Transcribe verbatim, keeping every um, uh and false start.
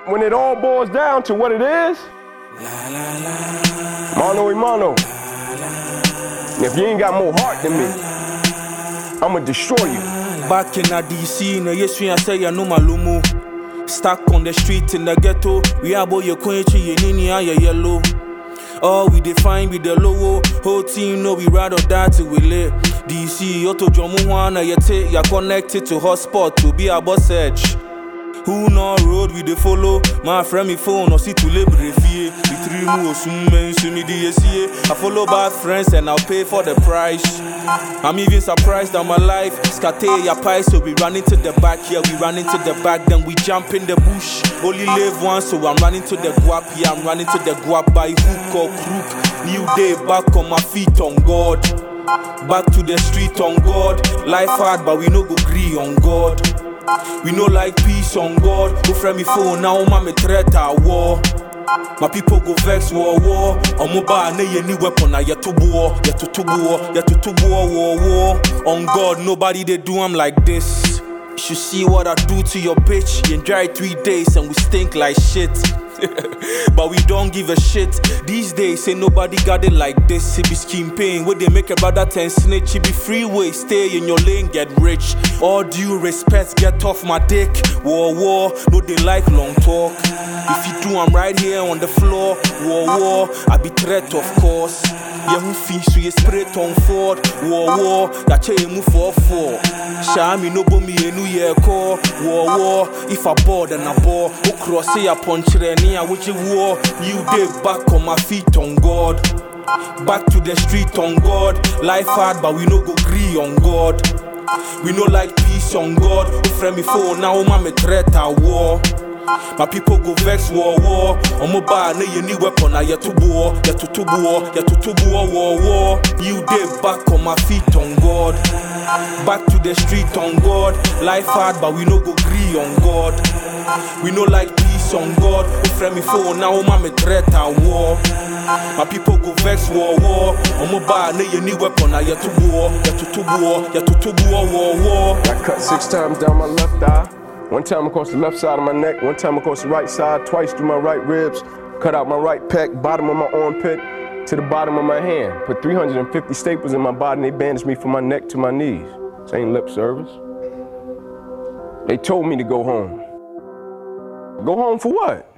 When it all boils down to what it is, mano a mano. And if you ain't got more heart than me, I'ma destroy you. Back in a D C, na yesu ya say ya no malumu. Stuck on the street in the ghetto, we are boy your quenchi, ye nini ya yellow. Oh, we define with the logo, whole team know we ride or die till we lit. D C, Otto Jomuana, you take, you're connected to hotspot to be a boss edge. Who know road we dey follow? My friend me phone or see to labor refie. We three moves soon men see me D S C. I follow bad friends and I'll pay for the price. I'm even surprised that my life scate ya pie, so we run into the back here, we run into the back, then we jump in the bush. Only live once, so I'm running to the guap, yeah, I'm running to the guap by hook or crook. New day back on my feet on God. Back to the street on God. Life hard, but we no go agree on God. We no like peace on God. Go friend me phone now, man me threat at war. My people go vex war war. On mobile, ne any weapon, I yet to war, yet to war, yet to war, war, war. On God, nobody they do I'm like this. You should see what I do to your bitch. You dry three days and we stink like shit. But we don't give a shit. These days ain't nobody got it like this. It be scheme pain where they make a brother ten snitch. It be freeway, stay in your lane, get rich. All due respect, get off my dick. War war, no they like long talk. If you do, I'm right here on the floor. War war, I be threat of course. Yeah, who feel so you spray on Ford. War war, that chain move for four. Shami no bo me a new year call. War war, if I board and I bore. Who cross say a punch near which you war. New day back on my feet on God. Back to the street on God. Life hard, but we no go agree on God. We no like peace on God. Who friend me phone now, man me threat at war. My people go vex war war. On mobile, ne any weapon, I yet to war, yet to war, yet to war, war, war. You day back on my feet on God. Back to the street on God. Life hard, but we no go agree on God. We no like peace on God. Who friend me phone now, man me threat at war. My people go vex war war. On mobile, ne any weapon, I yet to war, yet to war, yet to war, war, war. I cut six times down my left eye. One time across the left side of my neck, one time across the right side, twice through my right ribs, cut out my right pec, bottom of my armpit, to the bottom of my hand. Put three hundred fifty staples in my body and they bandaged me from my neck to my knees. This ain't lip service. They told me to go home. Go home for what?